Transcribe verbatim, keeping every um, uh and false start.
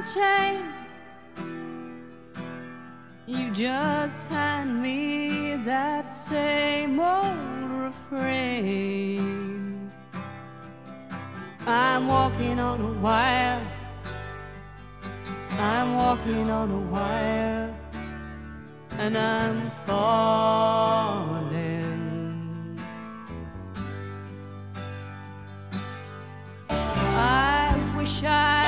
chain. You just hand me that same old refrain. I'm walking on a wire, I'm walking on a wire, and I'm falling. I wish I